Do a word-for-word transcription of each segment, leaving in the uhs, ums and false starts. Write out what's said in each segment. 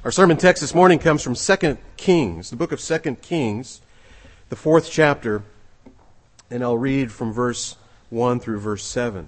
Our sermon text this morning comes from Second Kings, the book of Second Kings, the fourth chapter, and I'll read from verse one through verse seven.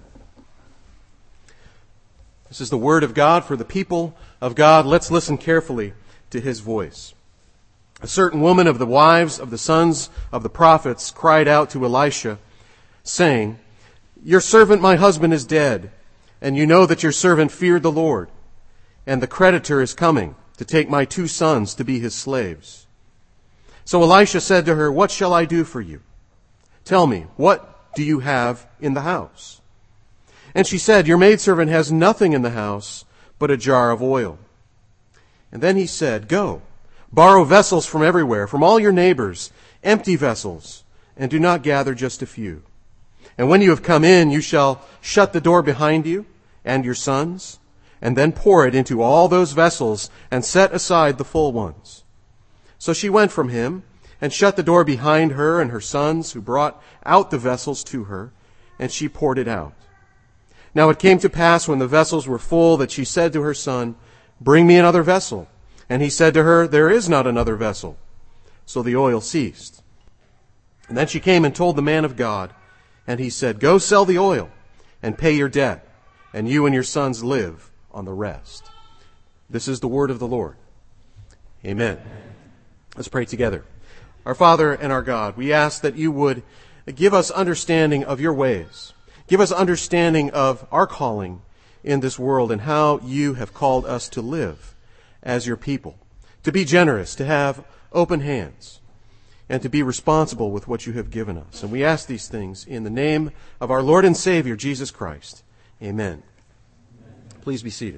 This is the word of God for the people of God. Let's listen carefully to his voice. A certain woman of the wives of the sons of the prophets cried out to Elisha, saying, "Your servant, my husband, is dead, and you know that your servant feared the Lord, and the creditor is coming to take my two sons to be his slaves." So Elisha said to her, "What shall I do for you? Tell me, what do you have in the house?" And she said, "Your maidservant has nothing in the house but a jar of oil." And then he said, "Go, borrow vessels from everywhere, from all your neighbors, empty vessels, and do not gather just a few. And when you have come in, you shall shut the door behind you and your sons, and then pour it into all those vessels and set aside the full ones." So she went from him and shut the door behind her and her sons, who brought out the vessels to her, and she poured it out. Now it came to pass when the vessels were full that she said to her son, "Bring me another vessel." And he said to her, "There is not another vessel." So the oil ceased. And then she came and told the man of God, and he said, "Go sell the oil and pay your debt, and you and your sons live on the rest." This is the word of the Lord. Amen. Let's pray together. Our Father and our God, we ask that you would give us understanding of your ways. Give us understanding of our calling in this world and how you have called us to live as your people, to be generous, to have open hands, and to be responsible with what you have given us. And we ask these things in the name of our Lord and Savior, Jesus Christ. Amen. Please be seated.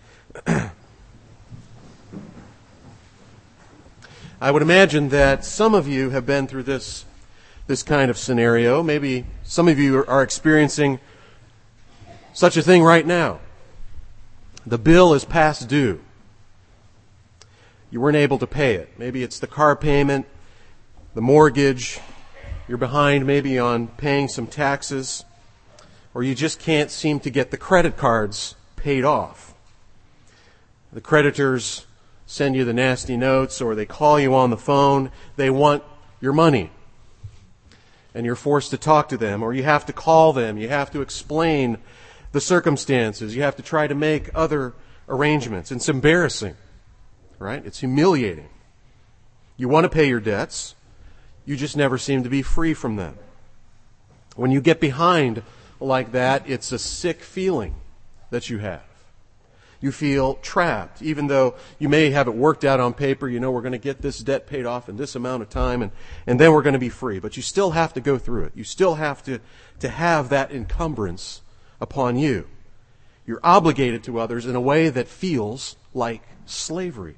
I would imagine that some of you have been through this, this kind of scenario. Maybe some of you are experiencing such a thing right now. The bill is past due. You weren't able to pay it. Maybe it's the car payment, the mortgage. You're behind maybe on paying some taxes, or you just can't seem to get the credit cards paid off. The creditors send you the nasty notes, or they call you on the phone. They want your money, and you're forced to talk to them, or you have to call them. You have to explain the circumstances. You have to try to make other arrangements. It's embarrassing, right? It's humiliating. You want to pay your debts. You just never seem to be free from them. When you get behind like that, it's a sick feeling that you have. You feel trapped, even though you may have it worked out on paper. You know, we're going to get this debt paid off in this amount of time, and, and then we're going to be free. But you still have to go through it. You still have to, to have that encumbrance upon you. You're obligated to others in a way that feels like slavery.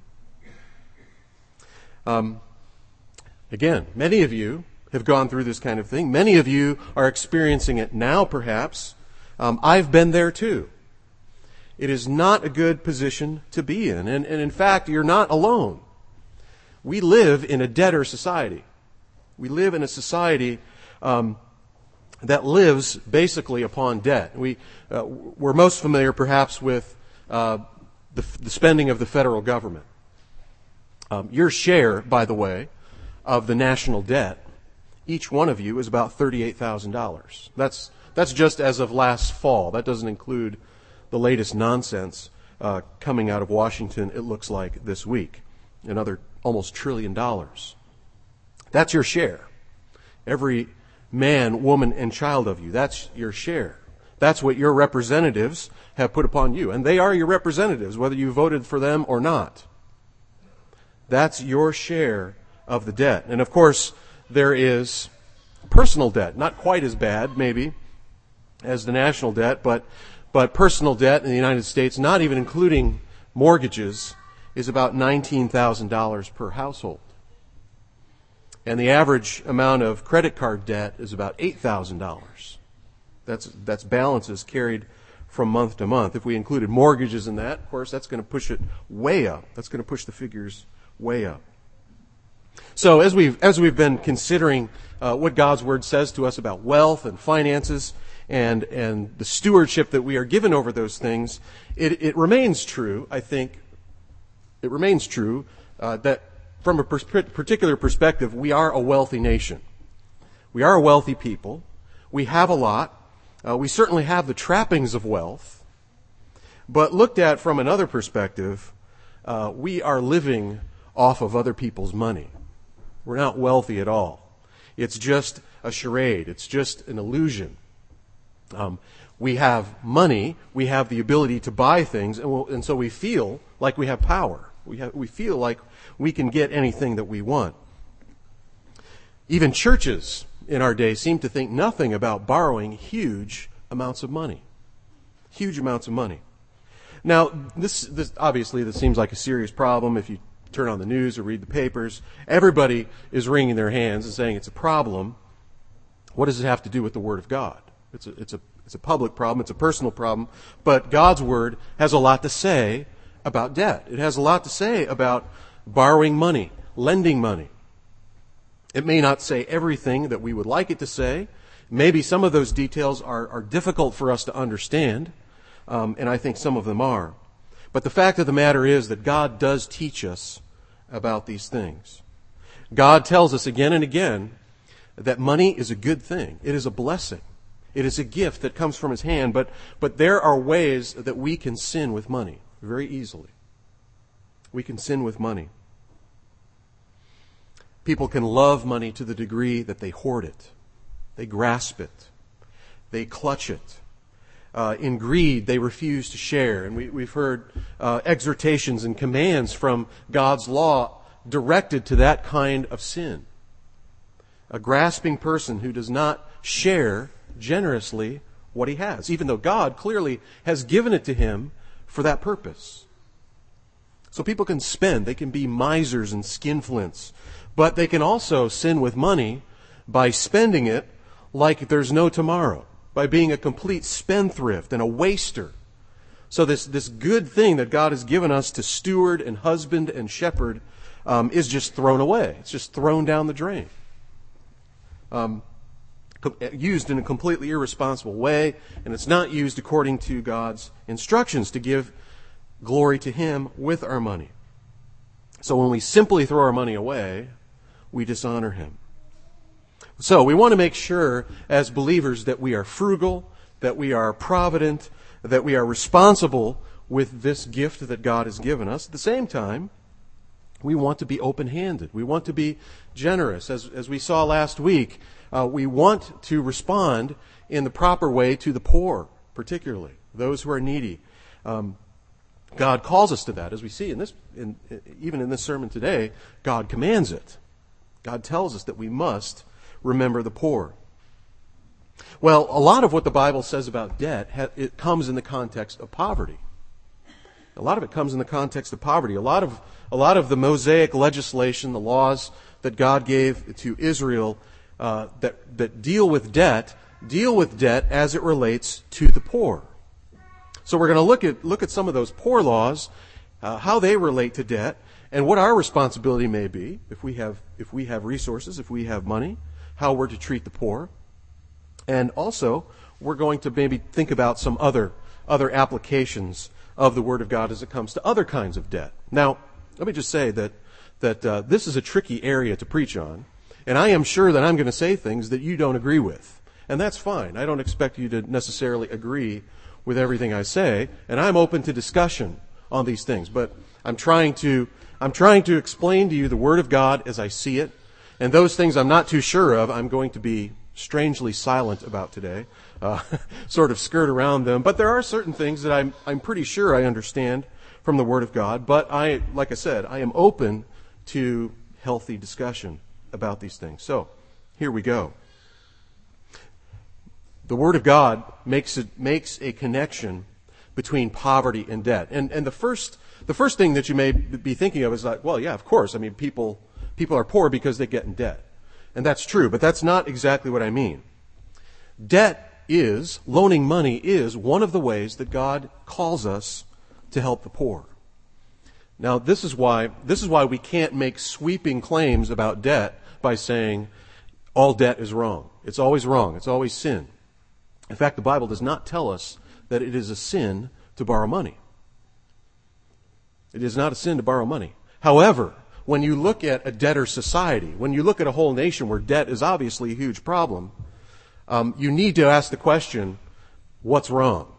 Um, again, many of you have gone through this kind of thing. Many of you are experiencing it now, perhaps. Um, I've been there too. It is not a good position to be in. And, and in fact, you're not alone. We live in a debtor society. We live in a society um, that lives basically upon debt. We, uh, we're most familiar perhaps with uh, the, the spending of the federal government. Um, your share, by the way, of the national debt, each one of you is about thirty-eight thousand dollars. That's, that's just as of last fall. That doesn't include the latest nonsense uh, coming out of Washington, it looks like, this week. Another almost trillion dollars. That's your share. Every man, woman, and child of you, that's your share. That's what your representatives have put upon you. And they are your representatives, whether you voted for them or not. That's your share of the debt. And of course, there is personal debt. Not quite as bad, maybe, as the national debt, but But personal debt in the United States, not even including mortgages, is about nineteen thousand dollars per household. And the average amount of credit card debt is about eight thousand dollars. That's, that's balances carried from month to month. If we included mortgages in that, of course, that's going to push it way up. That's going to push the figures way up. So as we've, as we've been considering uh, what God's Word says to us about wealth and finances, and and the stewardship that we are given over those things, it, it remains true, I think, it remains true uh, that from a pers- particular perspective, we are a wealthy nation. We are a wealthy people. We have a lot. Uh, we certainly have the trappings of wealth. But looked at from another perspective, uh, we are living off of other people's money. We're not wealthy at all. It's just a charade. It's just an illusion. Um, we have money. We have the ability to buy things, and, we'll, and so we feel like we have power. We have, we feel like we can get anything that we want. Even churches in our day seem to think nothing about borrowing huge amounts of money. Huge amounts of money. Now, this, this obviously this seems like a serious problem. If you turn on the news or read the papers, everybody is wringing their hands and saying it's a problem. What does it have to do with the Word of God? It's a, it's a, it's a public problem. It's a personal problem. But God's Word has a lot to say about debt. It has a lot to say about borrowing money, lending money. It may not say everything that we would like it to say. Maybe some of those details are, are difficult for us to understand, um, and I think some of them are. But the fact of the matter is that God does teach us about these things. God tells us again and again that money is a good thing. It is a blessing. It is a gift that comes from His hand, but, but there are ways that we can sin with money very easily. We can sin with money. People can love money to the degree that they hoard it. They grasp it. They clutch it. Uh, in greed, they refuse to share. And we, we've heard uh, exhortations and commands from God's law directed to that kind of sin. A grasping person who does not share generously what he has, even though God clearly has given it to him for that purpose. So people can spend. They can be misers and skinflints. But they can also sin with money by spending it like there's no tomorrow, by being a complete spendthrift and a waster. So this, this good thing that God has given us to steward and husband and shepherd um, is just thrown away. It's just thrown down the drain. Um, used in a completely irresponsible way, and it's not used according to God's instructions to give glory to Him with our money. So when we simply throw our money away, we dishonor Him. So we want to make sure as believers that we are frugal, that we are provident, that we are responsible with this gift that God has given us. At the same time, we want to be open-handed. We want to be generous. As, as we saw last week, uh, we want to respond in the proper way to the poor, particularly those who are needy. Um, God calls us to that, as we see in this, in, even in this sermon today. God commands it. God tells us that we must remember the poor. Well, a lot of what the Bible says about debt, it comes in the context of poverty. A lot of it comes in the context of poverty. A lot of a lot of the Mosaic legislation, the laws that God gave to Israel uh, that that deal with debt, deal with debt as it relates to the poor. So we're going to look at look at some of those poor laws, uh, how they relate to debt, and what our responsibility may be if we have if we have resources, if we have money, how we're to treat the poor. And also, we're going to maybe think about some other other applications of the Word of God as it comes to other kinds of debt. Now, let me just say that that uh, this is a tricky area to preach on, and I am sure that I'm going to say things that you don't agree with. And that's fine. I don't expect you to necessarily agree with everything I say, and I'm open to discussion on these things. But I'm trying to I'm trying to explain to you the Word of God as I see it, and those things I'm not too sure of, I'm going to be strangely silent about today, uh, sort of skirt around them. But there are certain things that I'm I'm pretty sure I understand from the Word of God. But I, like I said, I am open to healthy discussion about these things. So here we go. The Word of God makes it makes a connection between poverty and debt. And and the first the first thing that you may be thinking of is like, well, yeah, of course. I mean, people people are poor because they get in debt. And that's true, but that's not exactly what I mean. Debt is, loaning money is one of the ways that God calls us to help the poor. Now, this is why this is why we can't make sweeping claims about debt by saying all debt is wrong. It's always wrong. It's always sin. In fact, the Bible does not tell us that it is a sin to borrow money. It is not a sin to borrow money. However, when you look at a debtor society, when you look at a whole nation where debt is obviously a huge problem, um, you need to ask the question, what's wrong?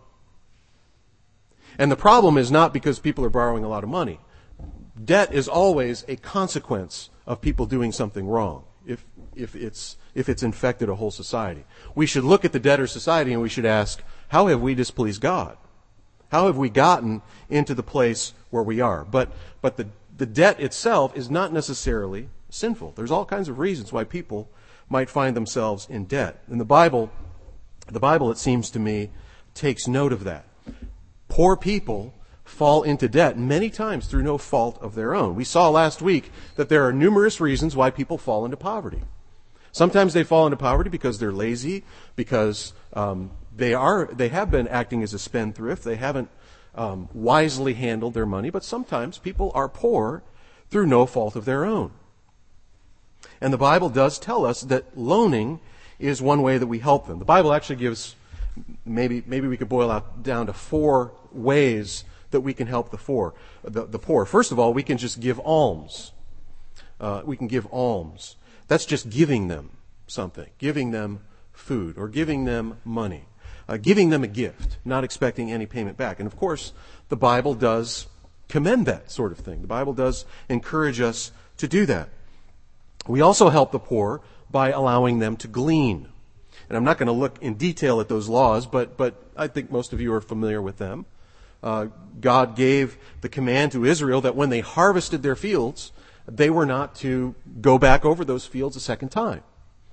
And the problem is not because people are borrowing a lot of money. Debt is always a consequence of people doing something wrong, if if it's if it's infected a whole society. We should look at the debtor society and we should ask, how have we displeased God? How have we gotten into the place where we are? But but the, the debt itself is not necessarily sinful. There's all kinds of reasons why people might find themselves in debt. And the Bible, the Bible, it seems to me, takes note of that. Poor people fall into debt many times through no fault of their own. We saw last week that there are numerous reasons why people fall into poverty. Sometimes they fall into poverty because they're lazy, because um, they are they have been acting as a spendthrift. They haven't um, wisely handled their money. But sometimes people are poor through no fault of their own. And the Bible does tell us that loaning is one way that we help them. The Bible actually gives, maybe maybe we could boil out down to four ways that we can help the poor. The, the poor. First of all, we can just give alms. Uh, we can give alms. That's just giving them something, giving them food, or giving them money, uh, giving them a gift, not expecting any payment back. And of course, the Bible does commend that sort of thing. The Bible does encourage us to do that. We also help the poor by allowing them to glean. And I'm not going to look in detail at those laws, but but I think most of you are familiar with them. Uh, God gave the command to Israel that when they harvested their fields, they were not to go back over those fields a second time.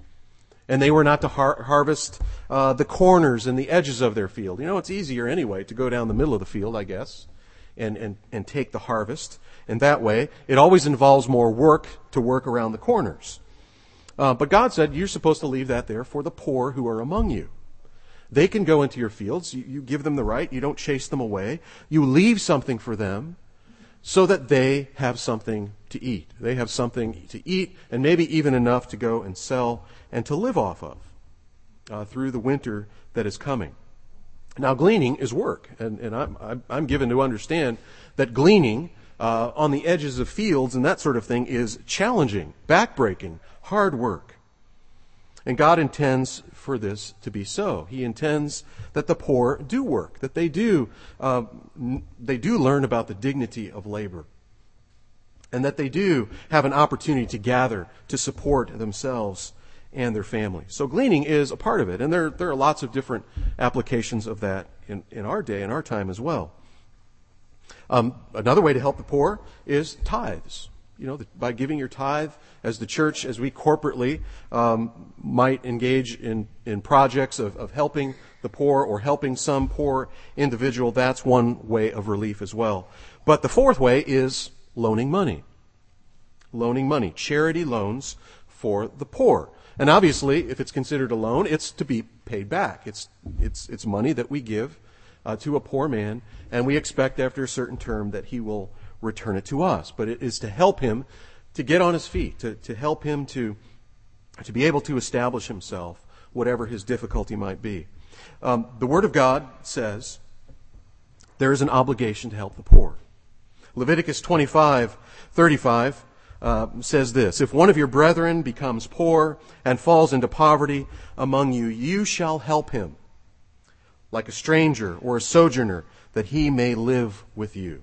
And they were not to har- harvest uh, the corners and the edges of their field. You know, it's easier anyway to go down the middle of the field, I guess, and, and, and take the harvest. And that way, it always involves more work to work around the corners. Uh, but God said, you're supposed to leave that there for the poor who are among you. They can go into your fields. You, you give them the right. You don't chase them away. You leave something for them so that they have something to eat. They have something to eat, and maybe even enough to go and sell and to live off of uh, through the winter that is coming. Now, gleaning is work, and, and I'm, I'm given to understand that gleaning uh, on the edges of fields and that sort of thing is challenging, backbreaking, hard work. And God intends for this to be so. He intends that the poor do work, that they do uh, they do learn about the dignity of labor, and that they do have an opportunity to gather to support themselves and their families. So gleaning is a part of it, and there there are lots of different applications of that in, in our day, in our time as well. Um, another way to help the poor is tithes. You know, by giving your tithe, as the church, as we corporately um, might engage in, in projects of, of helping the poor or helping some poor individual, that's one way of relief as well. But the fourth way is loaning money. Loaning money. Charity loans for the poor. And obviously, if it's considered a loan, it's to be paid back. It's it's it's money that we give uh, to a poor man, and we expect after a certain term that he will return it to us. But it is to help him to get on his feet, to, to help him to, to be able to establish himself, whatever his difficulty might be. Um, the Word of God says there is an obligation to help the poor. Leviticus twenty-five thirty-five uh, says this, if one of your brethren becomes poor and falls into poverty among you, you shall help him like a stranger or a sojourner, that he may live with you.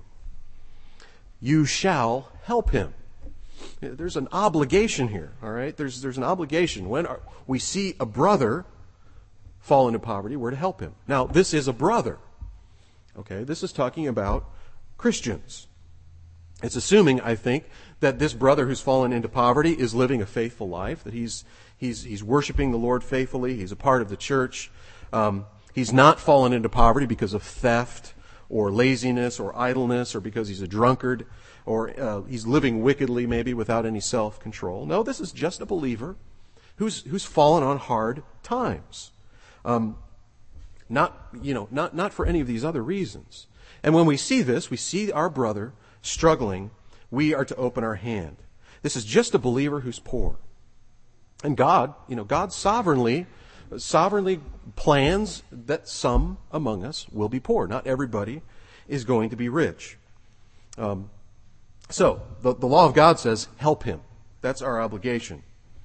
You shall help him. There's an obligation here, all right? There's there's an obligation. When our, we see a brother fall into poverty, we're to help him. Now, this is a brother, okay? This is talking about Christians. It's assuming, I think, that this brother who's fallen into poverty is living a faithful life, that he's he's he's worshiping the Lord faithfully, he's a part of the church. Um, he's not fallen into poverty because of theft or laziness or idleness or because he's a drunkard or uh, he's living wickedly maybe without any self-control. No, this is just a believer who's who's fallen on hard times. Um, not, you know, not, not for any of these other reasons. And when we see this, we see our brother struggling, we are to open our hand. This is just a believer who's poor. And God, you know, God sovereignly sovereignly plans that some among us will be poor. Not everybody is going to be rich. Um, so, the, the law of God says, help him. That's our obligation.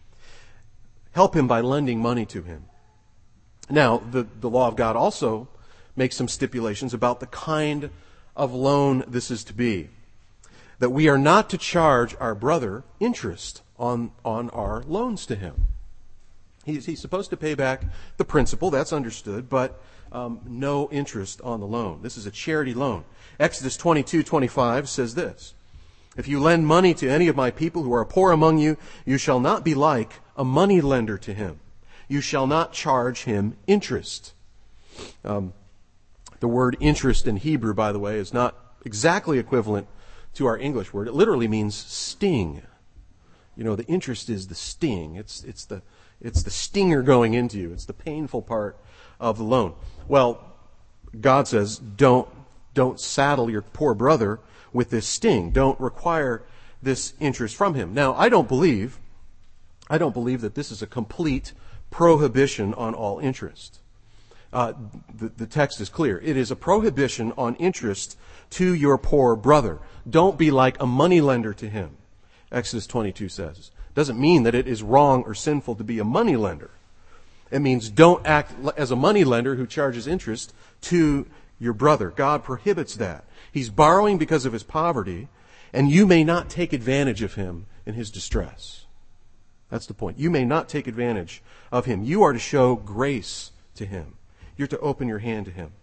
Help him by lending money to him. Now, the, the law of God also makes some stipulations about the kind of loan this is to be. That we are not to charge our brother interest on, on our loans to him. He's, he's supposed to pay back the principal, that's understood, but um, no interest on the loan. This is a charity loan. Exodus twenty-two twenty-five says this, "If you lend money to any of my people who are poor among you, you shall not be like a money lender to him. You shall not charge him interest." Um, the word interest in Hebrew, by the way, is not exactly equivalent to our English word. It literally means sting. You know, the interest is the sting. It's it's the it's the stinger going into you. It's the painful part of the loan. Well, God says, don't don't saddle your poor brother with this sting. Don't require this interest from him. Now, I don't believe I don't believe that this is a complete prohibition on all interest. Uh, the, the text is clear. It is a prohibition on interest to your poor brother. Don't be like a moneylender to him, Exodus twenty-two says. Doesn't mean that it is wrong or sinful to be a moneylender. It means don't act as a moneylender who charges interest to your brother. God prohibits that. He's borrowing because of his poverty, and you may not take advantage of him in his distress. That's the point. You may not take advantage of him. You are to show grace to him. You're to open your hand to him.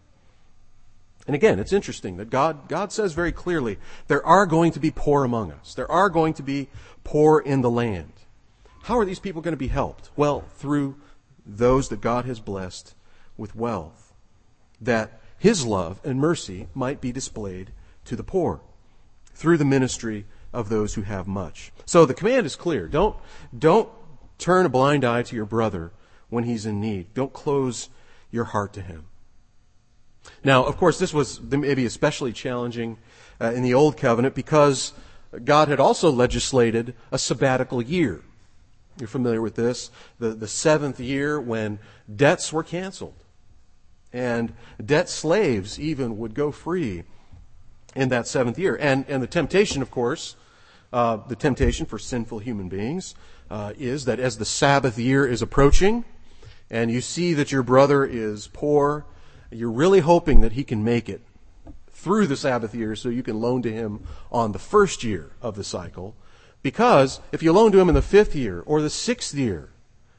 And again, it's interesting that God, God says very clearly, there are going to be poor among us. There are going to be poor in the land. How are these people going to be helped? Well, through those that God has blessed with wealth, that his love and mercy might be displayed to the poor through the ministry of those who have much. So the command is clear. Don't, don't turn a blind eye to your brother when he's in need. Don't close your heart to him. Now, of course, this was maybe especially challenging uh, in the Old Covenant because God had also legislated a sabbatical year. You're familiar with this? The, the seventh year when debts were canceled. And debt slaves even would go free in that seventh year. And, and the temptation, of course, uh, the temptation for sinful human beings uh, is that as the Sabbath year is approaching and you see that your brother is poor, you're really hoping that he can make it through the Sabbath year so you can loan to him on the first year of the cycle. Because if you loan to him in the fifth year or the sixth year,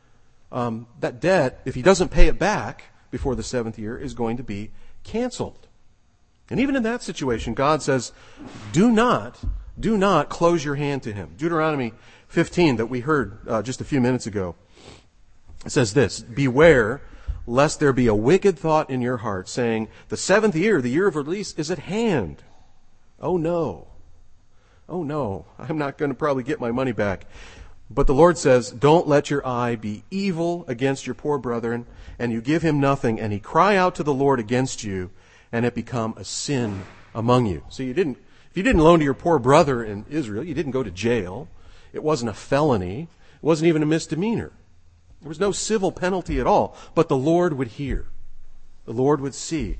um, that debt, if he doesn't pay it back before the seventh year, is going to be canceled. And even in that situation, God says, do not, do not close your hand to him. Deuteronomy fifteen that we heard uh, just a few minutes ago, it says this, "Beware lest there be a wicked thought in your heart, saying, the seventh year, the year of release, is at hand. Oh no. Oh no, I'm not going to probably get my money back." But the Lord says, don't let your eye be evil against your poor brethren, and you give him nothing, and he cry out to the Lord against you, and it become a sin among you. So you didn't, if you didn't loan to your poor brother in Israel, you didn't go to jail. It wasn't a felony. It wasn't even a misdemeanor. There was no civil penalty at all, but the Lord would hear. The Lord would see.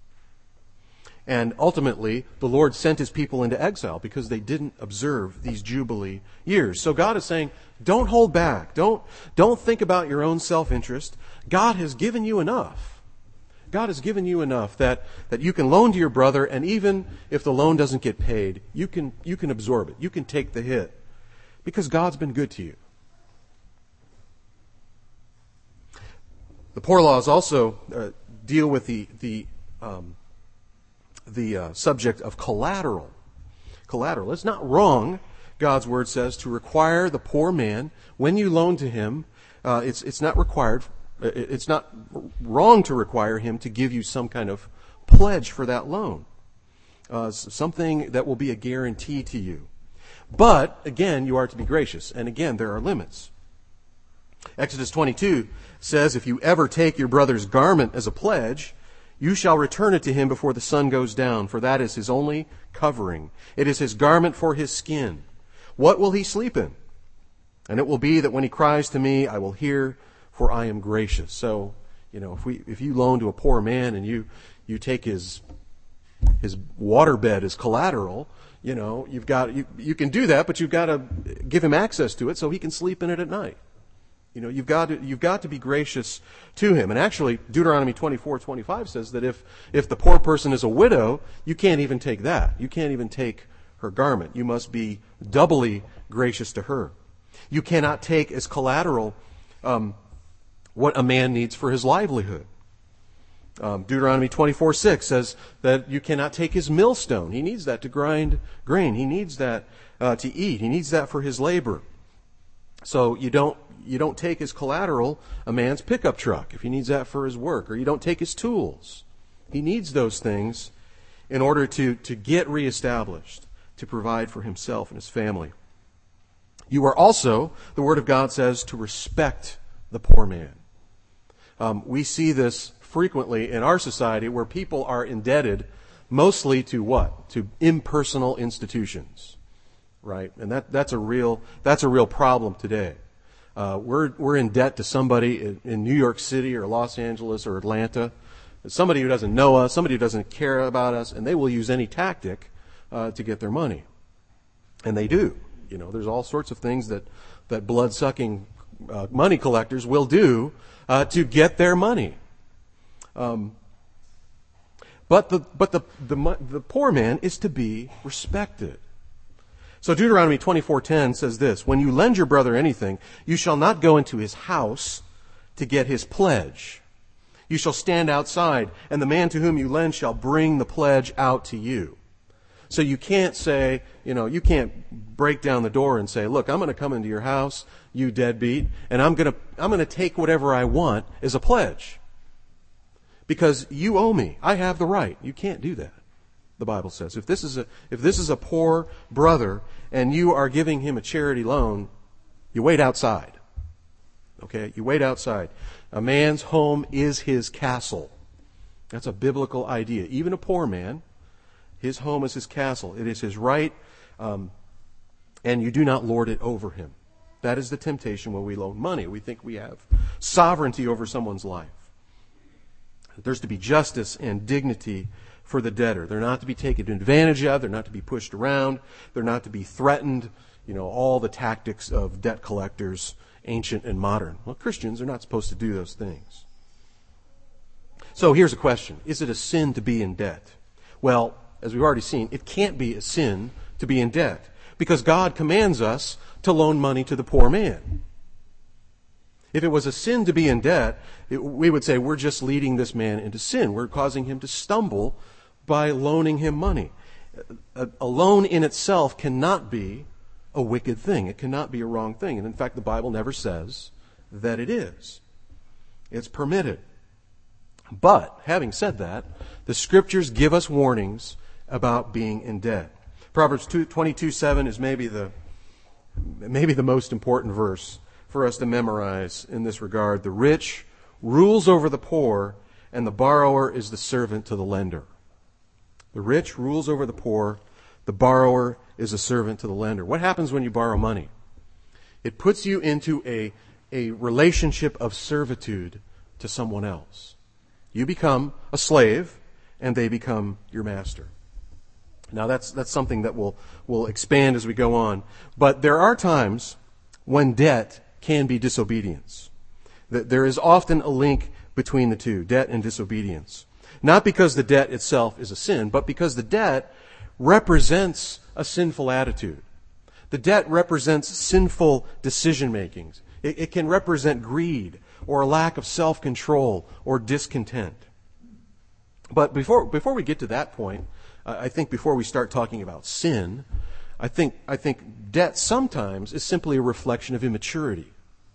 And ultimately, the Lord sent his people into exile because they didn't observe these Jubilee years. So God is saying, don't hold back. Don't, don't think about your own self-interest. God has given you enough. God has given you enough that, that you can loan to your brother, and even if the loan doesn't get paid, you can, you can absorb it. You can take the hit because God's been good to you. The poor laws also uh, deal with the the um, the uh, subject of collateral. Collateral. It's not wrong, God's word says, to require the poor man when you loan to him. Uh, it's it's not required. It's not wrong to require him to give you some kind of pledge for that loan, uh, something that will be a guarantee to you. But again, you are to be gracious, and again, there are limits. Exodus twenty-two says, "If you ever take your brother's garment as a pledge, you shall return it to him before the sun goes down, for that is his only covering. It is his garment for his skin. What will he sleep in? And it will be that when he cries to me, I will hear, for I am gracious." So, you know, if we if you loan to a poor man and you you take his his waterbed as collateral, You know, you've got, you, you can do that, but you've got to give him access to it so he can sleep in it at night. You know, you've got to, you've got to be gracious to him. And actually, Deuteronomy twenty-four twenty-five says that if, if the poor person is a widow, you can't even take that. You can't even take her garment. You must be doubly gracious to her. You cannot take as collateral um, what a man needs for his livelihood. Um, Deuteronomy twenty-four six says that you cannot take his millstone. He needs that to grind grain. He needs that uh, to eat. He needs that for his labor. So you don't you don't take as collateral a man's pickup truck if he needs that for his work, or you don't take his tools. He needs those things in order to, to get reestablished, to provide for himself and his family. You are also, the Word of God says, to respect the poor man. Um, we see this frequently in our society where people are indebted mostly to what? To impersonal institutions, right? And that, that's a real, that's a real problem today. Uh, we're, we're in debt to somebody in, in New York City or Los Angeles or Atlanta, somebody who doesn't know us, somebody who doesn't care about us, and they will use any tactic uh, to get their money. And they do. You know, there's all sorts of things that, that blood-sucking uh, money collectors will do uh, to get their money. Um, but the but the, the the poor man is to be respected. So Deuteronomy twenty-four ten says this: when you lend your brother anything, you shall not go into his house to get his pledge. You shall stand outside, and the man to whom you lend shall bring the pledge out to you. So you can't say, you know, you can't break down the door and say, look, I'm going to come into your house, you deadbeat, and I'm going to I'm going to take whatever I want as a pledge. Because you owe me. I have the right. You can't do that, the Bible says. If this is a if this is a poor brother and you are giving him a charity loan, you wait outside. Okay? You wait outside. A man's home is his castle. That's a biblical idea. Even a poor man, his home is his castle. It is his right, um, and you do not lord it over him. That is the temptation when we loan money. We think we have sovereignty over someone's life. There's to be justice and dignity for the debtor. They're not to be taken advantage of. They're not to be pushed around. They're not to be threatened. You know, all the tactics of debt collectors, ancient and modern. Well, Christians are not supposed to do those things. So here's a question. Is it a sin to be in debt? Well, as we've already seen, it can't be a sin to be in debt because God commands us to loan money to the poor man. If it was a sin to be in debt, it, we would say we're just leading this man into sin. We're causing him to stumble by loaning him money. A, a loan in itself cannot be a wicked thing. It cannot be a wrong thing. And in fact, the Bible never says that it is. It's permitted. But, having said that, the Scriptures give us warnings about being in debt. Proverbs twenty-two seven is maybe the, maybe the most important verse for us to memorize in this regard. The rich rules over the poor, and the borrower is the servant to the lender. The rich rules over the poor, the borrower is a servant to the lender. What happens when you borrow money? It puts you into a, a relationship of servitude to someone else. You become a slave, and they become your master. Now that's that's something that will will expand as we go on. But there are times when debt can be disobedience. There is often a link between the two, debt and disobedience. Not because the debt itself is a sin, but because the debt represents a sinful attitude. The debt represents sinful decision-making. It, it can represent greed or a lack of self-control or discontent. But before before we get to that point, uh, I think before we start talking about sin, I think I think debt sometimes is simply a reflection of immaturity.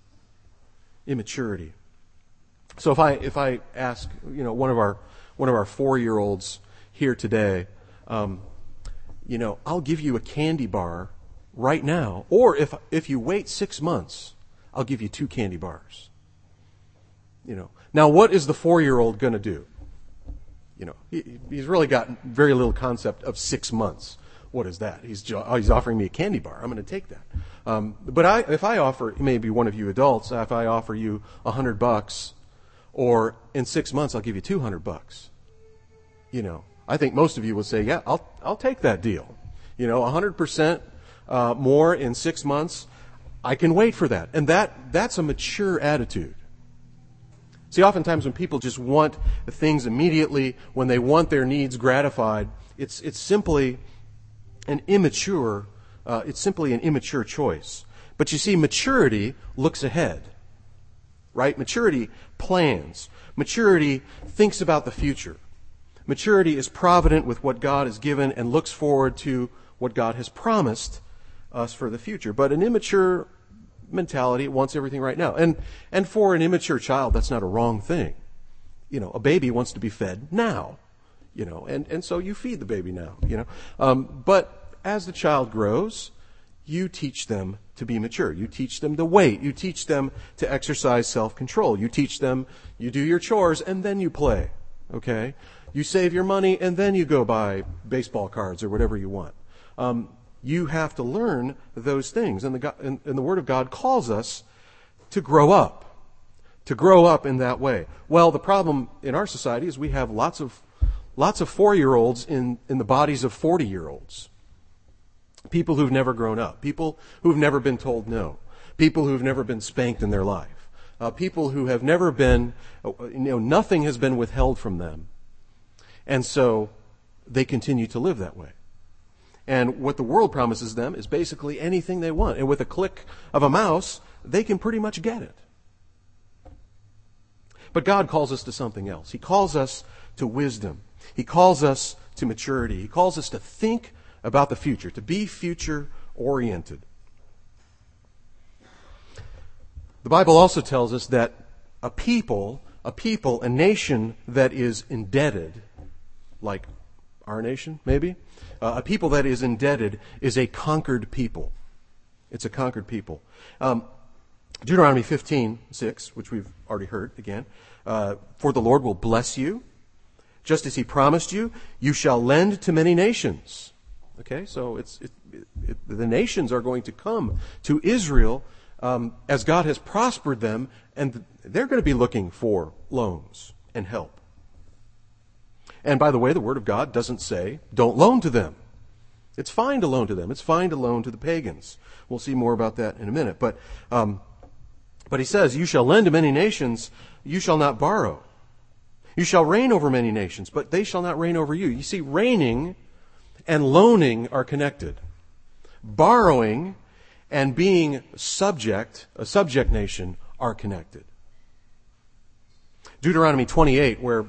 Immaturity. So if I if I ask, you know, one of our one of our four-year-olds here today, um, you know, I'll give you a candy bar right now, or if if you wait six months, I'll give you two candy bars. You know, now what is the four-year-old going to do? You know, he, he's really got very little concept of six months. What is that? He's he's offering me a candy bar. I'm going to take that. Um, but I, if I offer, maybe one of you adults, if I offer you a hundred bucks, or in six months I'll give you two hundred bucks. You know, I think most of you will say, yeah, I'll I'll take that deal. You know, one hundred percent uh, more in six months. I can wait for that. And that that's a mature attitude. See, oftentimes when people just want things immediately, when they want their needs gratified, it's it's simply an immature, uh, it's simply an immature choice. But you see, maturity looks ahead, right? Maturity plans. Maturity thinks about the future. Maturity is provident with what God has given and looks forward to what God has promised us for the future. But an immature mentality wants everything right now. And and for an immature child, that's not a wrong thing. You know, a baby wants to be fed now. You know, and, and so you feed the baby now, you know. Um, but as the child grows, you teach them to be mature. You teach them to wait. You teach them to exercise self-control. You teach them, you do your chores, and then you play. Okay? You save your money, and then you go buy baseball cards or whatever you want. Um, you have to learn those things. And the, God, and, and the Word of God calls us to grow up. To grow up in that way. Well, the problem in our society is we have lots of lots of four-year-olds in, in the bodies of forty-year-olds. People who've never grown up. People who've never been told no. People who've never been spanked in their life. Uh, people who have never been, you know, nothing has been withheld from them. And so they continue to live that way. And what the world promises them is basically anything they want. And with a click of a mouse, they can pretty much get it. But God calls us to something else. He calls us to wisdom. He calls us to maturity. He calls us to think about the future, to be future-oriented. The Bible also tells us that a people, a people, a nation that is indebted, like our nation, maybe, uh, a people that is indebted is a conquered people. It's a conquered people. Um, Deuteronomy fifteen six, which we've already heard again, uh, for the Lord will bless you, just as He promised you. You shall lend to many nations. Okay, so it's it, it, it, the nations are going to come to Israel um, as God has prospered them, and they're going to be looking for loans and help. And by the way, the Word of God doesn't say don't loan to them. It's fine to loan to them. It's fine to loan to the pagans. We'll see more about that in a minute. But um, but He says, you shall lend to many nations, you shall not borrow. You shall reign over many nations, but they shall not reign over you. You see, reigning and loaning are connected. Borrowing and being subject, a subject nation, are connected. Deuteronomy twenty-eight, where,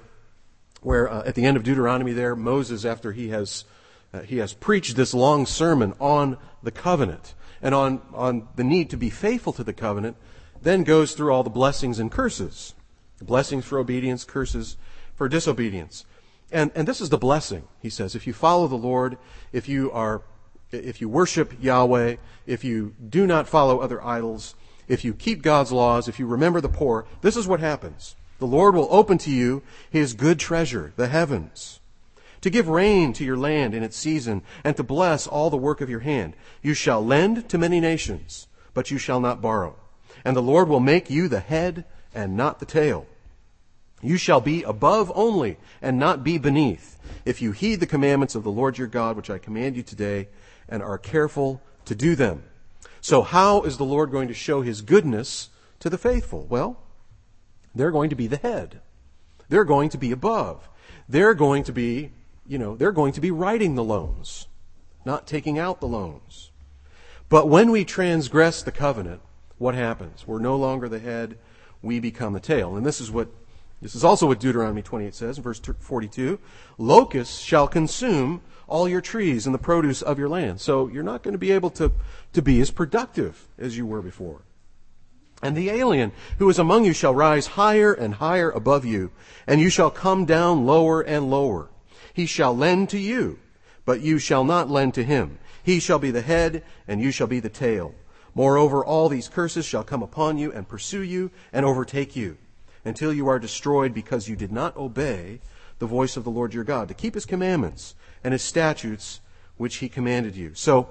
where uh, at the end of Deuteronomy there, Moses, after he has uh, he has preached this long sermon on the covenant and on, on the need to be faithful to the covenant, then goes through all the blessings and curses. Blessings for obedience, curses for disobedience. And and this is the blessing, he says. If you follow the Lord, if you are if you worship Yahweh, if you do not follow other idols, if you keep God's laws, if you remember the poor, this is what happens. The Lord will open to you His good treasure, the heavens, to give rain to your land in its season, and to bless all the work of your hand. You shall lend to many nations, but you shall not borrow. And the Lord will make you the head and not the tail. You shall be above only, and not be beneath, if you heed the commandments of the Lord your God, which I command you today, and are careful to do them. So how is the Lord going to show His goodness to the faithful? Well, they're going to be the head. They're going to be above. They're going to be, you know, they're going to be writing the loans, not taking out the loans. But when we transgress the covenant, what happens? We're no longer the head, we become the tail. And this is what This is also what Deuteronomy twenty-eight says in verse forty-two. Locusts shall consume all your trees and the produce of your land. So you're not going to be able to, to be as productive as you were before. And the alien who is among you shall rise higher and higher above you, and you shall come down lower and lower. He shall lend to you, but you shall not lend to him. He shall be the head, and you shall be the tail. Moreover, all these curses shall come upon you and pursue you and overtake you, until you are destroyed, because you did not obey the voice of the Lord your God, to keep His commandments and His statutes, which He commanded you. So,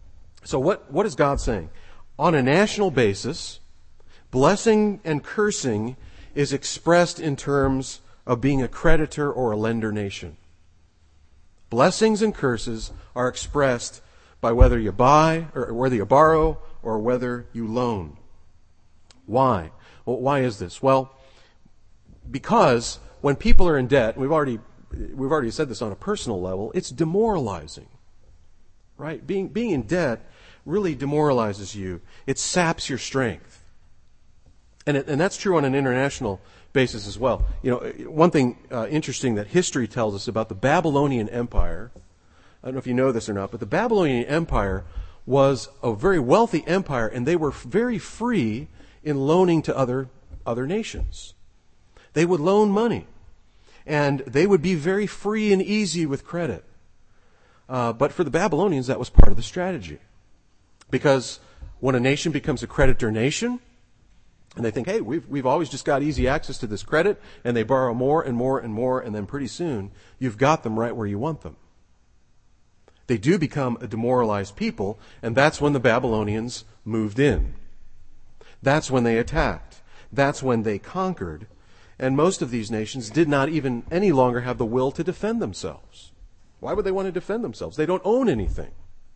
so what, what is God saying? On a national basis, blessing and cursing is expressed in terms of being a creditor or a lender nation. Blessings and curses are expressed by whether you buy, or whether you borrow, or whether you loan. Why? Well, why is this? Well, because when people are in debt, we've already we've already said this on a personal level, it's demoralizing. Right? Being being in debt really demoralizes you. It saps your strength. And it, and that's true on an international basis as well. You know, one thing uh, interesting that history tells us about the Babylonian Empire, I don't know if you know this or not, but the Babylonian Empire was a very wealthy empire, and they were very free in loaning to other other nations. They would loan money, and they would be very free and easy with credit. Uh, but for the Babylonians, that was part of the strategy. Because when a nation becomes a creditor nation, and they think, hey, we've, we've always just got easy access to this credit, and they borrow more and more and more, and then pretty soon, you've got them right where you want them. They do become a demoralized people, and that's when the Babylonians moved in. That's when they attacked. That's when they conquered. And most of these nations did not even any longer have the will to defend themselves. Why would they want to defend themselves? They don't own anything.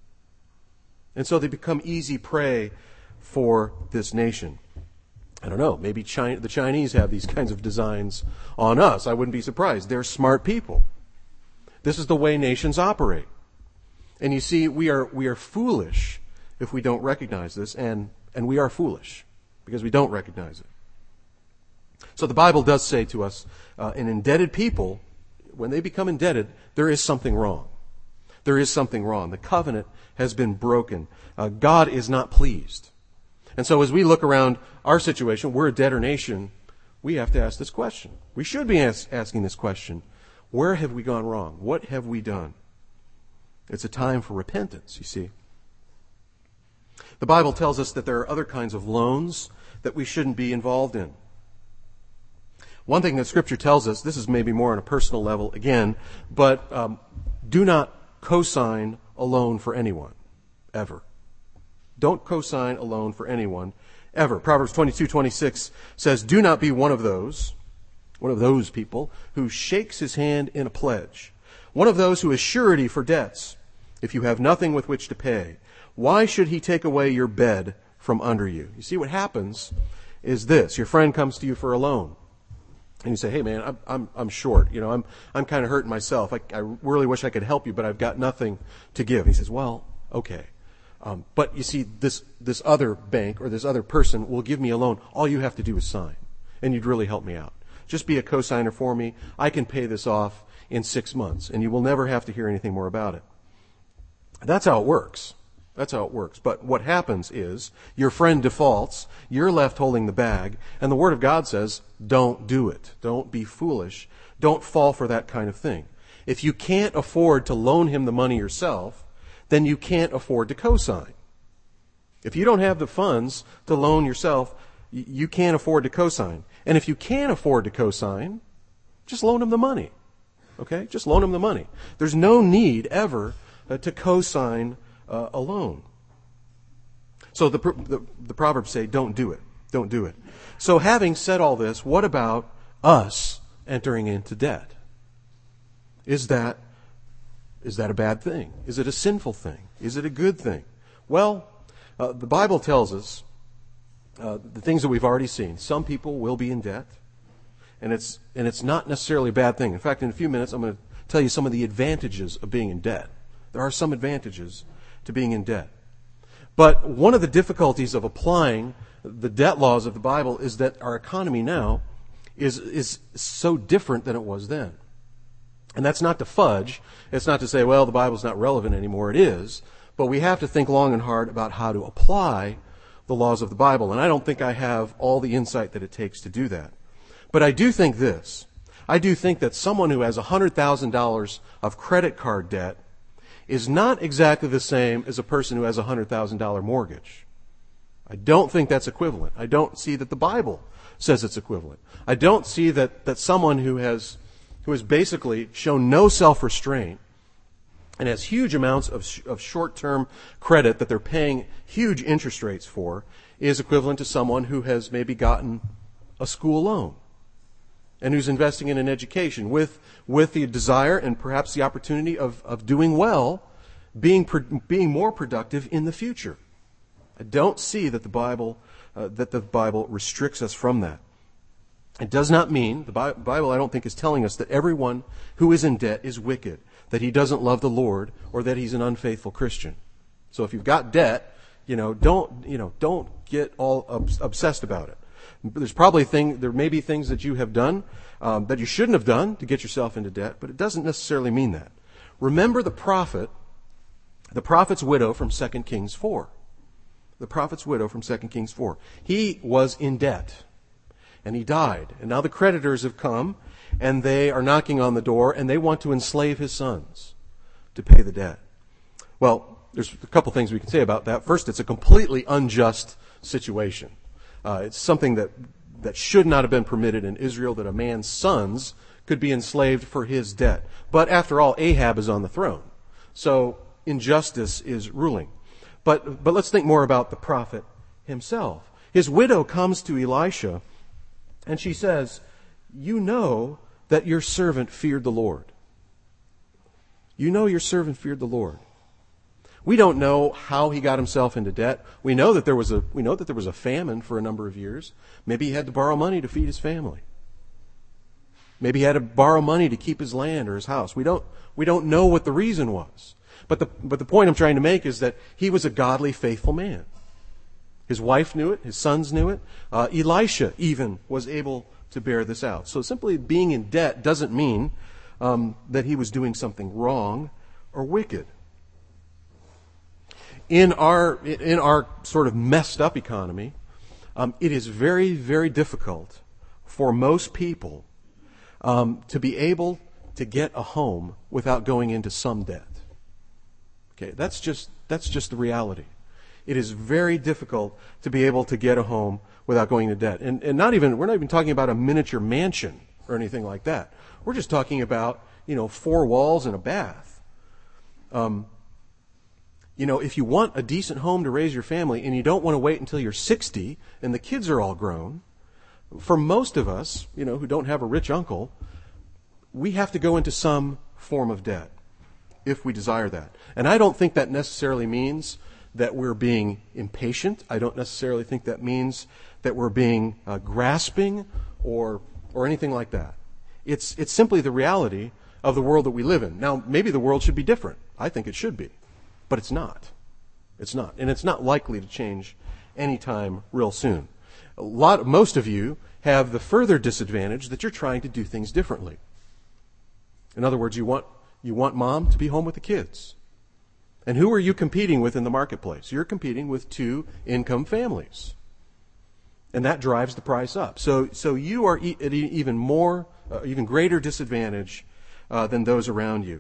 And so they become easy prey for this nation. I don't know, maybe China, the Chinese have these kinds of designs on us. I wouldn't be surprised. They're smart people. This is the way nations operate. And you see, we are we are foolish if we don't recognize this, and, and we are foolish because we don't recognize it. So the Bible does say to us, uh, an indebted people, when they become indebted, there is something wrong. There is something wrong. The covenant has been broken. Uh, God is not pleased. And so as we look around our situation, we're a debtor nation, we have to ask this question. We should be ask, asking this question. Where have we gone wrong? What have we done? It's a time for repentance, you see. The Bible tells us that there are other kinds of loans that we shouldn't be involved in. One thing that Scripture tells us, this is maybe more on a personal level again, but um, do not co-sign a loan for anyone, ever. Don't co-sign a loan for anyone, ever. Proverbs twenty-two twenty-six says, do not be one of those, one of those people, who shakes his hand in a pledge. One of those who is surety for debts, if you have nothing with which to pay. Why should he take away your bed from under you? You see, what happens is this. Your friend comes to you for a loan. And you say, hey man, I'm, I'm, I'm short. You know, I'm, I'm kind of hurting myself. I, I really wish I could help you, but I've got nothing to give. He says, well, okay. Um, but you see, this, this other bank or this other person will give me a loan. All you have to do is sign. And you'd really help me out. Just be a co-signer for me. I can pay this off in six months. And you will never have to hear anything more about it. That's how it works. That's how it works. But what happens is your friend defaults, you're left holding the bag, and the Word of God says, don't do it. Don't be foolish. Don't fall for that kind of thing. If you can't afford to loan him the money yourself, then you can't afford to co-sign. If you don't have the funds to loan yourself, you can't afford to co-sign. And if you can't afford to co-sign, just loan him the money. Okay? Just loan him the money. There's no need ever uh, to co-sign Uh, alone. So the, the the Proverbs say, don't do it. Don't do it. So having said all this, what about us entering into debt? Is that is that a bad thing? Is it a sinful thing? Is it a good thing? Well, uh, the Bible tells us uh, the things that we've already seen. Some people will be in debt, and it's and it's not necessarily a bad thing. In fact, in a few minutes, I'm going to tell you some of the advantages of being in debt. There are some advantages to being in debt. But one of the difficulties of applying the debt laws of the Bible is that our economy now is is so different than it was then. And that's not to fudge. It's not to say, well, the Bible's not relevant anymore. It is. But we have to think long and hard about how to apply the laws of the Bible. And I don't think I have all the insight that it takes to do that. But I do think this. I do think that someone who has one hundred thousand dollars of credit card debt is not exactly the same as a person who has a one hundred thousand dollars mortgage. I don't think that's equivalent. I don't see that the Bible says it's equivalent. I don't see that, that someone who has who has basically shown no self-restraint and has huge amounts of, of short-term credit that they're paying huge interest rates for is equivalent to someone who has maybe gotten a school loan. and who's investing in an education with, with the desire and perhaps the opportunity of, of doing well, being, being more productive in the future. I don't see that the Bible, uh, that the Bible restricts us from that. It does not mean, the Bible I don't think is telling us that everyone who is in debt is wicked, that he doesn't love the Lord, or that he's an unfaithful Christian. So if you've got debt, you know, don't, you know, don't get all obsessed about it. There's probably thing, there may be things that you have done um, that you shouldn't have done to get yourself into debt, but it doesn't necessarily mean that. Remember the prophet, the prophet's widow from Second Kings four. The prophet's widow from Second Kings four. He was in debt, and he died. And now the creditors have come, and they are knocking on the door, and they want to enslave his sons to pay the debt. Well, there's a couple things we can say about that. First, it's a completely unjust situation. Uh, it's something that, that should not have been permitted in Israel, that a man's sons could be enslaved for his debt. But after all, Ahab is on the throne. So injustice is ruling. But, but let's think more about the prophet himself. His widow comes to Elisha, and she says, "You know that your servant feared the Lord. You know your servant feared the Lord." We don't know how he got himself into debt. We know that there was a we know that there was a famine for a number of years. Maybe he had to borrow money to feed his family. Maybe he had to borrow money to keep his land or his house. We don't we don't know what the reason was. But the but the point I'm trying to make is that he was a godly, faithful man. His wife knew it. His sons knew it. Uh, Elisha even was able to bear this out. So simply being in debt doesn't mean um, that he was doing something wrong or wicked. In our in our sort of messed up economy, um, it is very, very difficult for most people um, to be able to get a home without going into some debt. Okay, that's just that's just the reality. It is very difficult to be able to get a home without going into debt, and and not even we're not even talking about a miniature mansion or anything like that. We're just talking about you know four walls and a bath. Um. You know, if you want a decent home to raise your family and you don't want to wait until you're sixty and the kids are all grown, for most of us, you know, who don't have a rich uncle, we have to go into some form of debt if we desire that. And I don't think that necessarily means that we're being impatient. I don't necessarily think that means that we're being uh, grasping or or anything like that. It's it's simply the reality of the world that we live in. Now, maybe the world should be different. I think it should be. But it's not. It's not. And it's not likely to change anytime real soon. A lot, most of you have the further disadvantage that you're trying to do things differently. In other words, you want, you want mom to be home with the kids. And who are you competing with in the marketplace? You're competing with two income families. And that drives the price up. So, so you are e- at an even more, uh, even greater disadvantage uh, than those around you.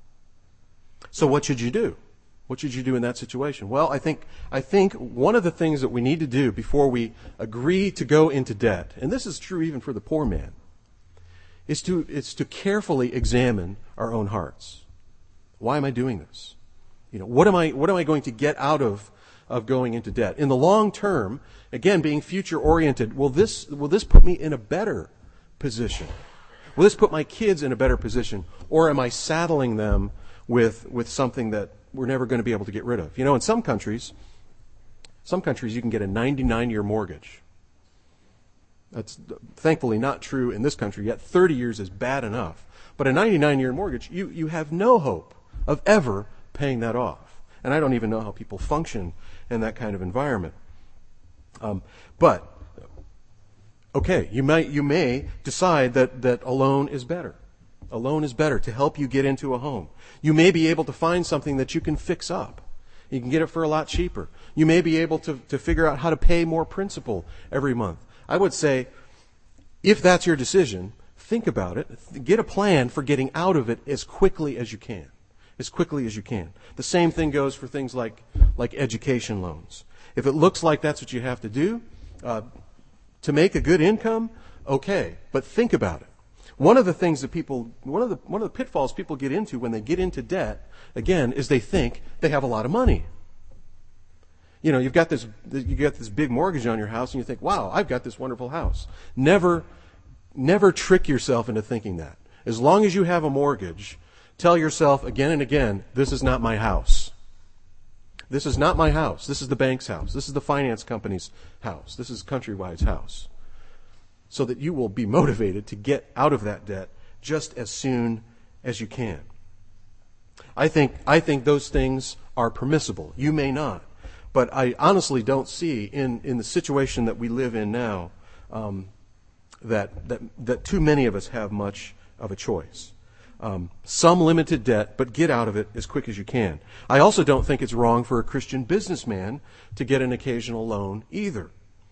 So what should you do? What should you do in that situation? Well, I think I think one of the things that we need to do before we agree to go into debt, and this is true even for the poor man, is to is to carefully examine our own hearts. Why am I doing this? You know, what am I what am I going to get out of of going into debt? In the long term, again, being future oriented, will this will this put me in a better position? Will this put my kids in a better position, or am I saddling them with with something that we're never going to be able to get rid of? You know, in some countries, some countries you can get a ninety-nine year mortgage. That's thankfully not true in this country yet. thirty years is bad enough. But a ninety-nine year mortgage, you, you have no hope of ever paying that off. And I don't even know how people function in that kind of environment. Um, but, okay, you may, you may decide that, that a loan is better. A loan is better to help you get into a home. You may be able to find something that you can fix up. You can get it for a lot cheaper. You may be able to, to figure out how to pay more principal every month. I would say, if that's your decision, think about it. Get a plan for getting out of it as quickly as you can. As quickly as you can. The same thing goes for things like, like education loans. If it looks like that's what you have to do uh, to make a good income, okay, but think about it. One of the things that people, one of the one of the pitfalls people get into when they get into debt, again, is they think they have a lot of money. You know, you've got this, you got this big mortgage on your house, and you think, "Wow, I've got this wonderful house." Never, never trick yourself into thinking that. As long as you have a mortgage, tell yourself again and again, this is not my house. This is not my house. This is the bank's house. This is the finance company's house. This is Countrywide's house. So that you will be motivated to get out of that debt just as soon as you can. I think, I think those things are permissible. You may not. But I honestly don't see in, in the situation that we live in now um, that, that, that too many of us have much of a choice. Um, some limited debt, but get out of it as quick as you can. I also don't think it's wrong for a Christian businessman to get an occasional loan either.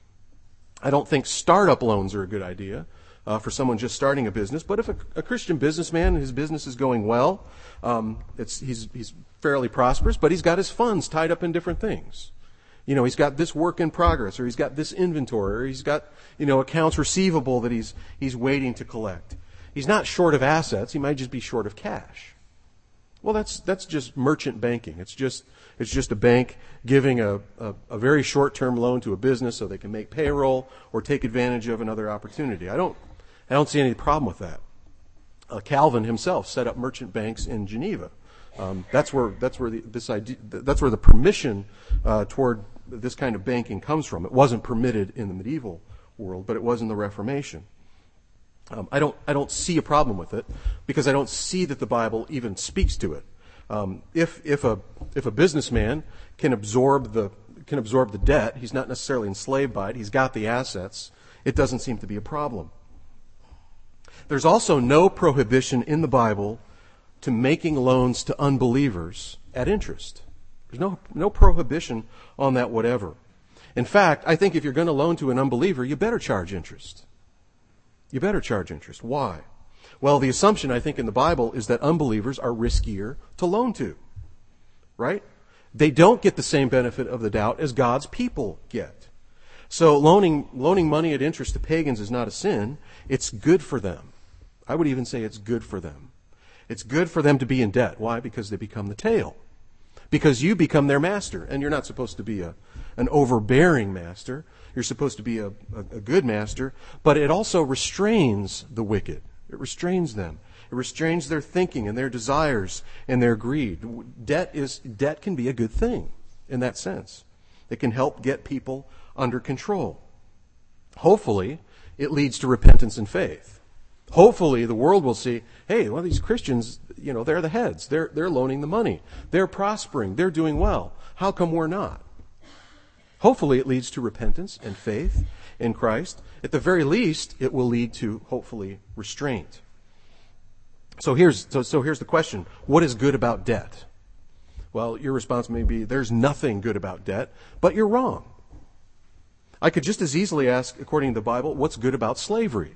I don't think startup loans are a good idea uh, for someone just starting a business. But if a, a Christian businessman, his business is going well, um, it's, he's, he's fairly prosperous, but he's got his funds tied up in different things. You know, he's got this work in progress, or he's got this inventory, or he's got, you know, accounts receivable that he's he's waiting to collect. He's not short of assets. He might just be short of cash. Well, that's that's just merchant banking. It's just it's just a bank giving a, a, a very short-term loan to a business so they can make payroll or take advantage of another opportunity. I don't I don't see any problem with that. Uh, Calvin himself set up merchant banks in Geneva. Um, that's where that's where the, this idea that's where the permission uh, toward this kind of banking comes from. It wasn't permitted in the medieval world, but it was in the Reformation. Um, I don't I don't see a problem with it because I don't see that the Bible even speaks to it. Um, if if a if a businessman can absorb the can absorb the debt, he's not necessarily enslaved by it. He's got the assets. It doesn't seem to be a problem. There's also no prohibition in the Bible to making loans to unbelievers at interest. There's no no prohibition on that whatever. In fact, I think if you're going to loan to an unbeliever, you better charge interest. You better charge interest. Why? Well, the assumption, I think, in the Bible is that unbelievers are riskier to loan to. Right? They don't get the same benefit of the doubt as God's people get. So loaning loaning money at interest to pagans is not a sin. It's good for them. I would even say it's good for them. It's good for them to be in debt. Why? Because they become the tail. Because you become their master. And you're not supposed to be a an overbearing master. You're supposed to be a, a, a good master, but it also restrains the wicked. It restrains them. It restrains their thinking and their desires and their greed. Debt is debt can be a good thing in that sense. It can help get people under control. Hopefully, it leads to repentance and faith. Hopefully, the world will see, hey, well, these Christians, you know, they're the heads. They're they're loaning the money. They're prospering. They're doing well. How come we're not? Hopefully it leads to repentance and faith in Christ. At the very least, it will lead to, hopefully, restraint. So here's, so, so here's the question. What is good about debt? Well, your response may be, there's nothing good about debt, but you're wrong. I could just as easily ask, according to the Bible, what's good about slavery?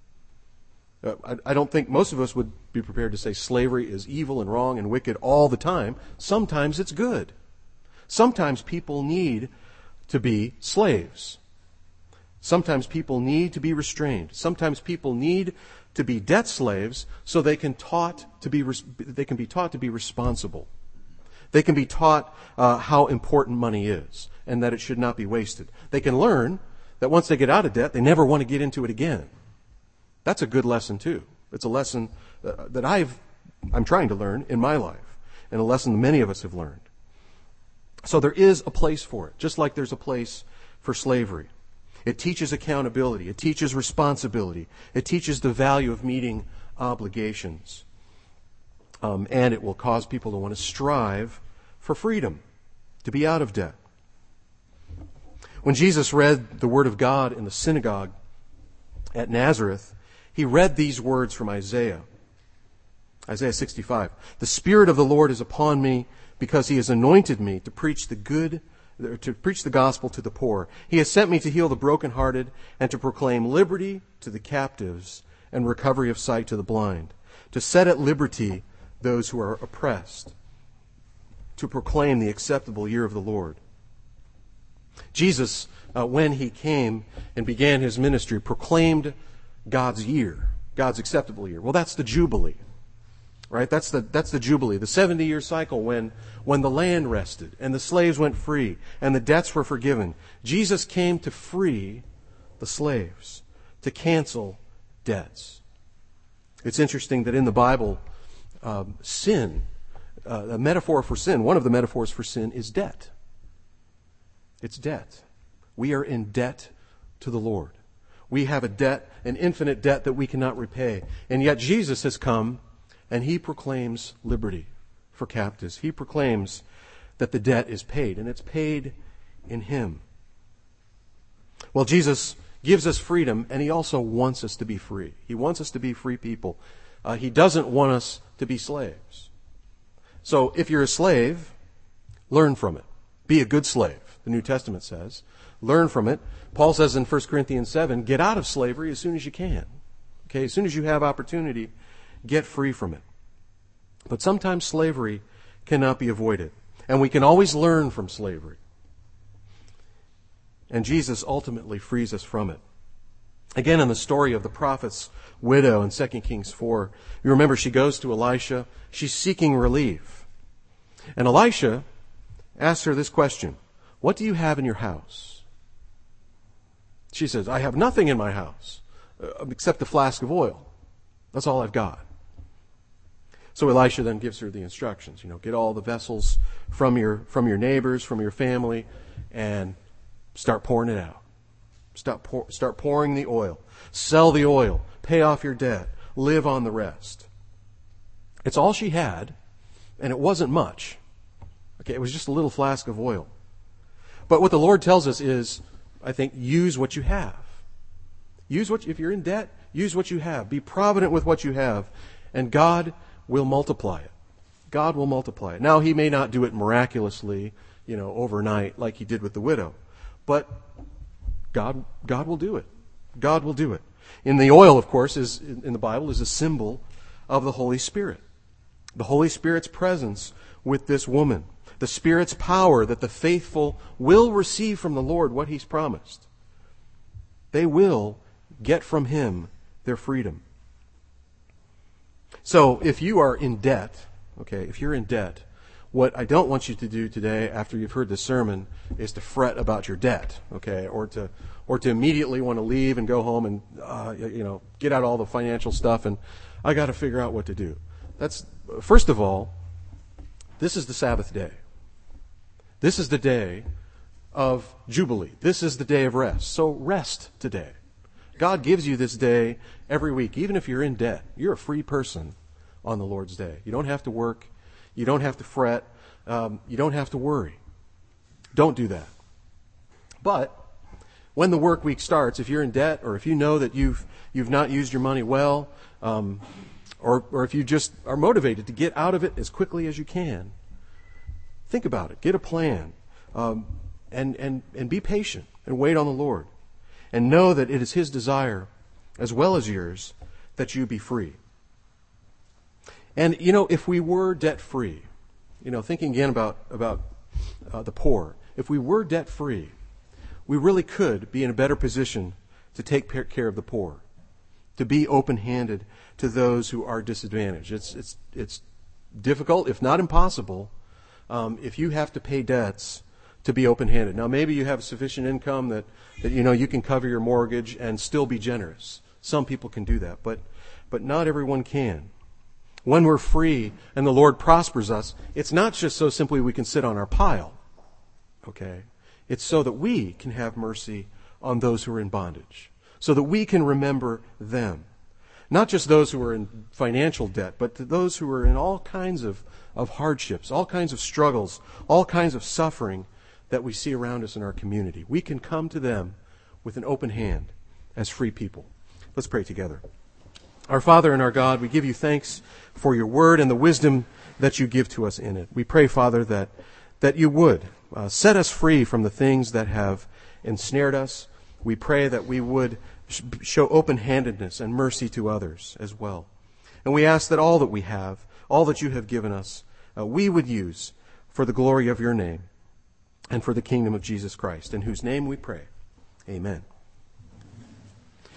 Uh, I, I don't think most of us would be prepared to say slavery is evil and wrong and wicked all the time. Sometimes it's good. Sometimes people need to be slaves. Sometimes people need to be restrained. Sometimes people need to be debt slaves so they can taught to be they can be taught to be responsible. They can be taught uh, how important money is and that it should not be wasted. They can learn that once they get out of debt, they never want to get into it again. That's a good lesson too. It's a lesson uh, that I've I'm trying to learn in my life, and a lesson that many of us have learned. So there is a place for it, just like there's a place for slavery. It teaches accountability. It teaches responsibility. It teaches the value of meeting obligations. Um, and it will cause people to want to strive for freedom, to be out of debt. When Jesus read the Word of God in the synagogue at Nazareth, he read these words from Isaiah. Isaiah sixty-five. The Spirit of the Lord is upon me, because he has anointed me to preach the good, to preach the gospel to the poor. He has sent me to heal the brokenhearted and to proclaim liberty to the captives and recovery of sight to the blind, to set at liberty those who are oppressed, to proclaim the acceptable year of the Lord. Jesus, uh, when he came and began his ministry, proclaimed God's year, God's acceptable year. Well, that's the Jubilee. Right? That's the that's the Jubilee, the seventy-year cycle when when the land rested and the slaves went free and the debts were forgiven. Jesus came to free the slaves, to cancel debts. It's interesting that in the Bible, um, sin, uh, a metaphor for sin, one of the metaphors for sin is debt. It's debt. We are in debt to the Lord. We have a debt, an infinite debt that we cannot repay. And yet Jesus has come and he proclaims liberty for captives. He proclaims that the debt is paid, and it's paid in him. Well, Jesus gives us freedom, and he also wants us to be free. He wants us to be free people. Uh, he doesn't want us to be slaves. So if you're a slave, learn from it. Be a good slave, the New Testament says. Learn from it. Paul says in First Corinthians seven, get out of slavery as soon as you can. Okay, as soon as you have opportunity, get free from it. But sometimes slavery cannot be avoided. And we can always learn from slavery. And Jesus ultimately frees us from it. Again, in the story of the prophet's widow in Second Kings four, you remember she goes to Elisha. She's seeking relief. And Elisha asks her this question, what do you have in your house? She says, I have nothing in my house uh, except a flask of oil. That's all I've got. So Elisha then gives her the instructions. You know, get all the vessels from your from your neighbors, from your family, and start pouring it out. Start, pour, start pouring the oil. Sell the oil. Pay off your debt. Live on the rest. It's all she had, and it wasn't much. Okay, it was just a little flask of oil. But what the Lord tells us is, I think, use what you have. Use what, if you're in debt, use what you have. Be provident with what you have, and God will multiply it. God will multiply it. Now, he may not do it miraculously, you know, overnight like he did with the widow, but God, God will do it. God will do it. In the oil, of course, is in the Bible is a symbol of the Holy Spirit. The Holy Spirit's presence with this woman. The Spirit's power that the faithful will receive from the Lord what he's promised. They will get from him their freedom. So if you are in debt, okay, if you're in debt, what I don't want you to do today after you've heard this sermon is to fret about your debt, okay, or to or to immediately want to leave and go home and uh, you know get out all the financial stuff and I got to figure out what to do. That's first of all, this is the Sabbath day. This is the day of Jubilee. This is the day of rest. So rest today. God gives you this day every week, even if you're in debt. You're a free person on the Lord's day. You don't have to work. You don't have to fret. Um, you don't have to worry. Don't do that. But when the work week starts, if you're in debt or if you know that you've you've not used your money well, um, or or if you just are motivated to get out of it as quickly as you can, think about it. Get a plan, um, and and and be patient and wait on the Lord. And know that it is his desire, as well as yours, that you be free. And, you know, if we were debt-free, you know, thinking again about, about uh, the poor, if we were debt-free, we really could be in a better position to take care of the poor, to be open-handed to those who are disadvantaged. It's, it's, it's difficult, if not impossible, um, if you have to pay debts, to be open-handed. Now, maybe you have sufficient income that, that you know you can cover your mortgage and still be generous. Some people can do that, but but not everyone can. When we're free and the Lord prospers us, it's not just so simply we can sit on our pile. Okay? It's so that we can have mercy on those who are in bondage, so that we can remember them. Not just those who are in financial debt, but to those who are in all kinds of, of hardships, all kinds of struggles, all kinds of suffering that we see around us in our community. We can come to them with an open hand as free people. Let's pray together. Our Father and our God, we give you thanks for your word and the wisdom that you give to us in it. We pray, Father, that, that you would uh, set us free from the things that have ensnared us. We pray that we would sh- show open-handedness and mercy to others as well. And we ask that all that we have, all that you have given us, uh, we would use for the glory of your name and for the kingdom of Jesus Christ, in whose name we pray. Amen.